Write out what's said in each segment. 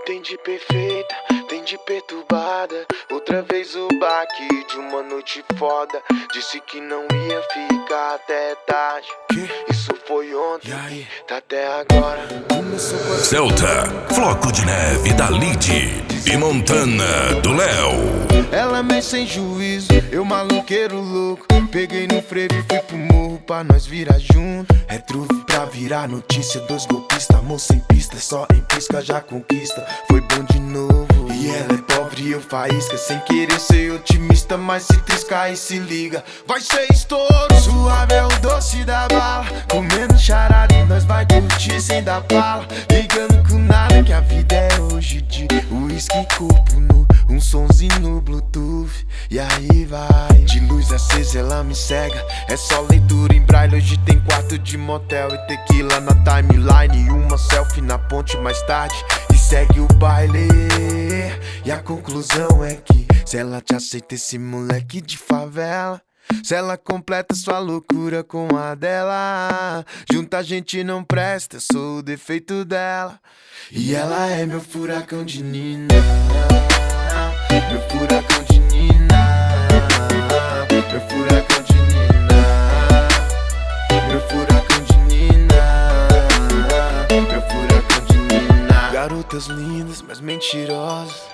Tem de perfeita, tem de perturbada. Outra vez o baque de uma noite foda. Disse que não ia ficar até tarde. Isso foi ontem, tá até agora. Celta, Floco de Neve da Lid e Montana do Léo. Ela meio sem juízo, eu maluqueiro louco. Peguei no frevo e fui pro morro pra nós virar junto. É truque pra virar notícia, dois golpistas, moça em pista, só em pisca já conquista. Foi bom de novo. E ela é pobre e eu faísca, sem querer ser otimista, mas se triscar e se liga, vai ser estouro. Suave é o doce da bala, comendo charada e nós vai curtir sem dar bala. Ligando com nada que a vida é hoje de uísque corpo nu, um sonzinho no Bluetooth. E aí vai, de luz acesa ela me cega. É só leitura em braille, hoje tem quarto de motel e tequila na timeline e uma selfie na ponte mais tarde. E segue o baile. E a conclusão é que se ela te aceita esse moleque de favela, se ela completa sua loucura com a dela, junta a gente não presta, eu sou o defeito dela. E ela é meu furacão de Nina, meu furacão de Nina, meu furacão de Nina, meu furacão de Nina, meu furacão de Nina. Garotas lindas, mas mentirosas.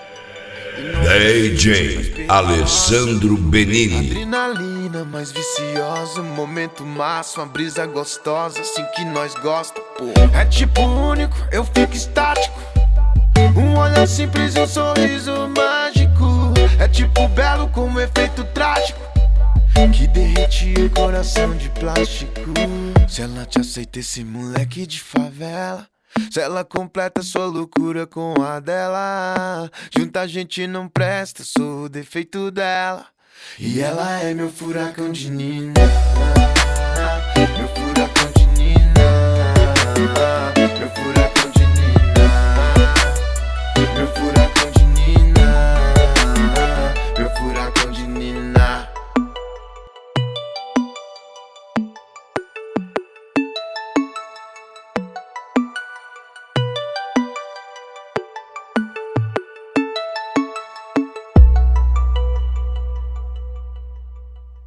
DJ Alessandro Benini. Adrenalina mais viciosa, momento massa, uma brisa gostosa, assim que nós gosta, pô. É tipo único, eu fico estático. Um olhar simples e um sorriso mágico. É tipo belo com um efeito trágico que derretia o coração de plástico. Se ela te aceita esse moleque de favela, se ela completa sua loucura com a dela, junta a gente não presta, sou o defeito dela. E ela é meu furacão de Nina,